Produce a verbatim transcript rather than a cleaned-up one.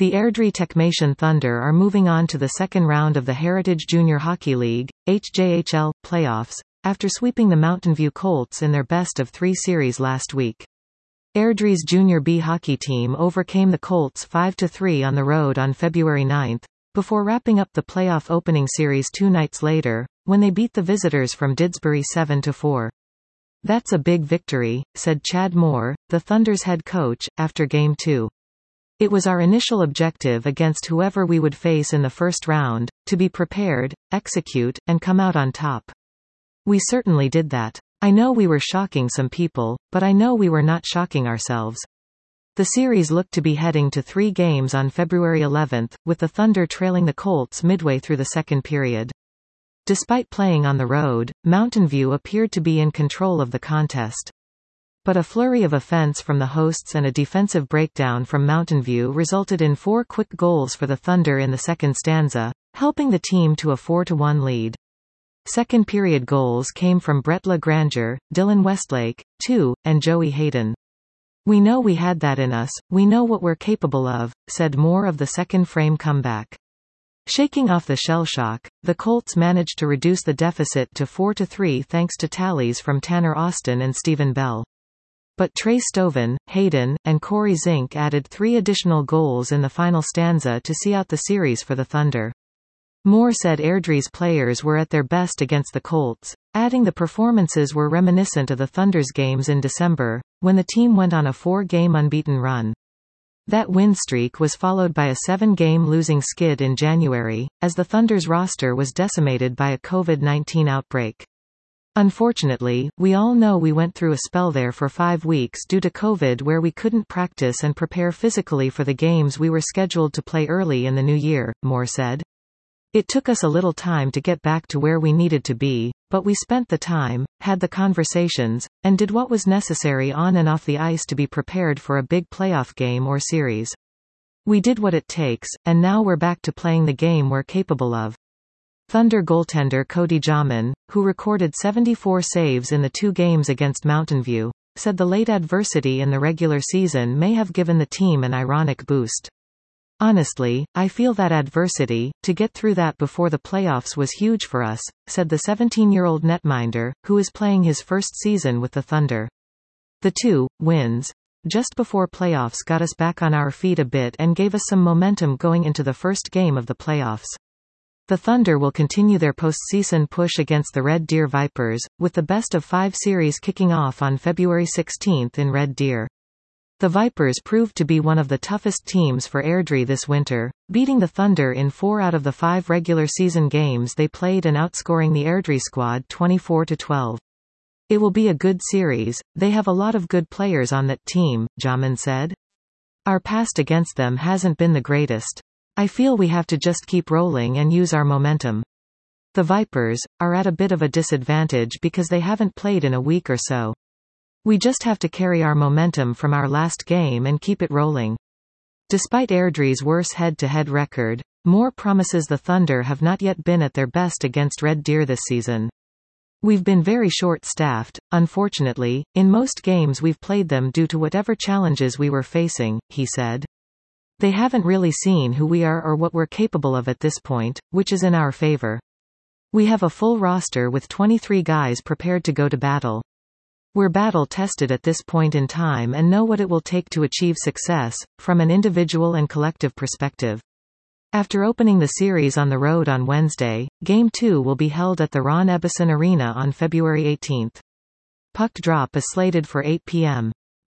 The Airdrie Techmation Thunder are moving on to the second round of the Heritage Junior Hockey League, H J H L, playoffs, after sweeping the Mountain View Colts in their best-of-three series last week. Airdrie's Junior B hockey team overcame the Colts five to three on the road on February ninth, before wrapping up the playoff opening series two nights later, when they beat the visitors from Didsbury seven to four. "That's a big victory," said Chad Moore, the Thunder's head coach, after Game two. "It was our initial objective against whoever we would face in the first round, to be prepared, execute, and come out on top. We certainly did that. I know we were shocking some people, but I know we were not shocking ourselves." The series looked to be heading to three games on February eleventh, with the Thunder trailing the Colts midway through the second period. Despite playing on the road, Mountain View appeared to be in control of the contest. But a flurry of offense from the hosts and a defensive breakdown from Mountain View resulted in four quick goals for the Thunder in the second stanza, helping the team to a four to one lead. Second period goals came from Brett LaGranger, Dylan Westlake, two, and Joey Hayden. "We know we had that in us, we know what we're capable of," said Moore of the second frame comeback. Shaking off the shell shock, the Colts managed to reduce the deficit to four to three thanks to tallies from Tanner Austin and Stephen Bell. But Trey Stoven, Hayden, and Corey Zink added three additional goals in the final stanza to see out the series for the Thunder. Moore said Airdrie's players were at their best against the Colts, adding the performances were reminiscent of the Thunder's games in December, when the team went on a four-game unbeaten run. That win streak was followed by a seven-game losing skid in January, as the Thunder's roster was decimated by a COVID nineteen outbreak. "Unfortunately, we all know we went through a spell there for five weeks due to COVID where we couldn't practice and prepare physically for the games we were scheduled to play early in the new year," Moore said. "It took us a little time to get back to where we needed to be, but we spent the time, had the conversations, and did what was necessary on and off the ice to be prepared for a big playoff game or series. We did what it takes, and now we're back to playing the game we're capable of." Thunder goaltender Cody Jamin, who recorded seventy-four saves in the two games against Mountain View, said the late adversity in the regular season may have given the team an ironic boost. "Honestly, I feel that adversity, to get through that before the playoffs was huge for us," said the seventeen-year-old netminder, who is playing his first season with the Thunder. "The two wins just before playoffs got us back on our feet a bit and gave us some momentum going into the first game of the playoffs." The Thunder will continue their postseason push against the Red Deer Vipers, with the best of five series kicking off on February sixteenth in Red Deer. The Vipers proved to be one of the toughest teams for Airdrie this winter, beating the Thunder in four out of the five regular season games they played and outscoring the Airdrie squad twenty-four to twelve. "It will be a good series, they have a lot of good players on that team," Jamin said. "Our past against them hasn't been the greatest. I feel we have to just keep rolling and use our momentum. The Vipers are at a bit of a disadvantage because they haven't played in a week or so. We just have to carry our momentum from our last game and keep it rolling." Despite Airdrie's worse head-to-head record, Moore promises the Thunder have not yet been at their best against Red Deer this season. "We've been very short-staffed, unfortunately, in most games we've played them due to whatever challenges we were facing," he said. "They haven't really seen who we are or what we're capable of at this point, which is in our favor. We have a full roster with twenty-three guys prepared to go to battle. We're battle-tested at this point in time and know what it will take to achieve success, from an individual and collective perspective." After opening the series on the road on Wednesday, Game two will be held at the Ron Ebbison Arena on February eighteenth. Puck drop is slated for eight p m